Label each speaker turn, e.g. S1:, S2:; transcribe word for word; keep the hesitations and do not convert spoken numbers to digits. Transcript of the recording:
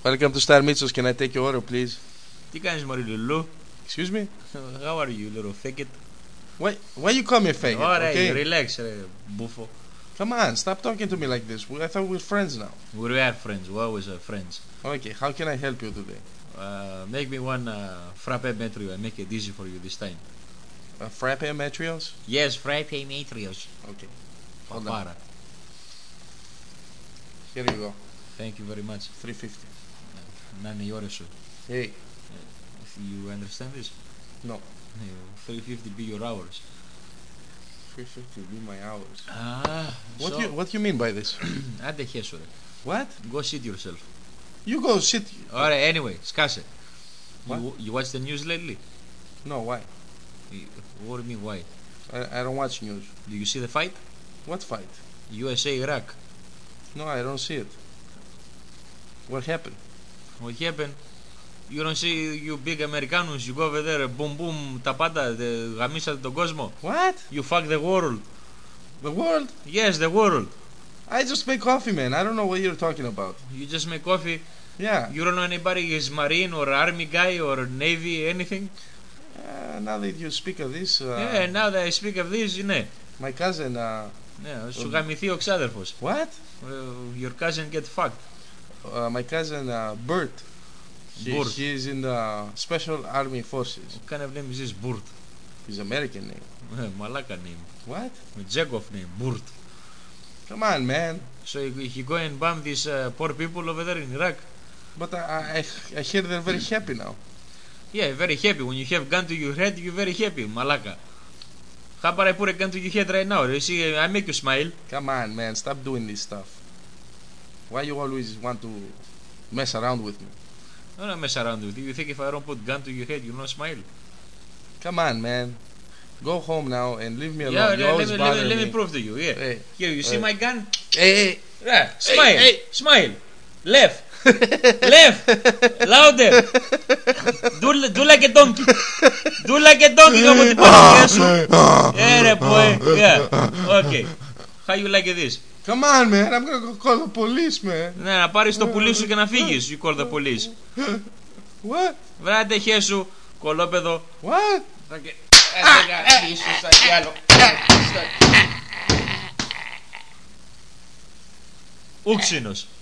S1: Welcome to Star Mitsos. Can I take your order, please?
S2: Τι κάνεις μωρή Λουλού?
S1: Excuse me?
S2: How are you, little fake it?
S1: Why, why you call me a faggot?
S2: Ωραία,
S1: Okay?
S2: relax ρε, μπούφο.
S1: Come on, stop talking to me like this. I thought we were friends now.
S2: We are friends, we always are friends.
S1: Okay, how can I help you today?
S2: Uh, make me one uh, frappe metrio and make it easy for you this time.
S1: A frappe metrios?
S2: Yes, frappe metrios.
S1: Okay. Hold on.
S2: Παπάρα.
S1: Here you go.
S2: Thank you very much.
S1: three fifty.
S2: Να είναι η ώρα σου.
S1: Hey.
S2: You understand this?
S1: No.
S2: three fifty be your hours.
S1: three fifty be my hours.
S2: Ah,
S1: What
S2: so...
S1: you what you mean by this?
S2: Άντε χέσου ρε.
S1: What?
S2: Go sit yourself.
S1: You go sit.
S2: Ωραία, anyway, σκάσε.
S1: What?
S2: You, you watch the news lately?
S1: No, why?
S2: You, what do you mean why?
S1: I, I don't watch news.
S2: Do you see the fight?
S1: What fight?
S2: U S A Iraq.
S1: No, I don't see it. What happened?
S2: What happened? You don't see you big Americanos, you go over there, boom boom, τα πάντα, γαμίσατε τον κόσμο.
S1: What?
S2: You fuck the world.
S1: The world?
S2: Yes, the world.
S1: I just make coffee, man. I don't know what you're talking about.
S2: You just make coffee.
S1: Yeah.
S2: You don't know anybody is Marine or Army guy or Navy, anything?
S1: Uh, now that you speak of this, uh,
S2: Yeah, now that I speak of this, ναι.
S1: my cousin. Uh,
S2: Ναι, σου γαμηθεί ο ξάδερφος.
S1: what?
S2: Uh, your cousin get fucked.
S1: Uh, my cousin uh, Bert. He,
S2: Burt.
S1: he is in the Special Army Forces.
S2: What kind of name is this? Burt.
S1: His American name.
S2: Uh, Malaka name.
S1: What?
S2: Jekov name. Burt.
S1: Come on, man.
S2: So he, he go and bomb these uh, poor people over there in Iraq.
S1: But I, I, I hear they're very happy now.
S2: Yeah, very happy. When you have gun to your head, you're very happy. Malaka. How about I put a gun to your head right now? You see, I make you smile.
S1: Come on, man. Stop doing this stuff. Why you always want to mess around with me?
S2: I don't mess around with you. You think if I don't put gun to your head, you'll not smile?
S1: Come on, man. Go home now and leave me alone.
S2: Yeah,
S1: you
S2: let,
S1: always
S2: me,
S1: bother
S2: let, me, let
S1: me.
S2: me prove to you. Yeah.
S1: Hey,
S2: Here, you see
S1: hey.
S2: my gun?
S1: Hey, hey.
S2: Yeah. Smile.
S1: hey.
S2: Smile. Left. Left. Louder. Do, do like a donkey. Do like a donkey. Come on, the σου. Yeah, boy. Yeah. Okay. How you like this?
S1: Come on, man. I'm gonna go call the police, man.
S2: Ναι, να πάρεις το πουλί σου και να φύγεις. You call the police.
S1: What?
S2: Βράτε χέσου, κολόπεδο.
S1: What?
S2: Ούξινος.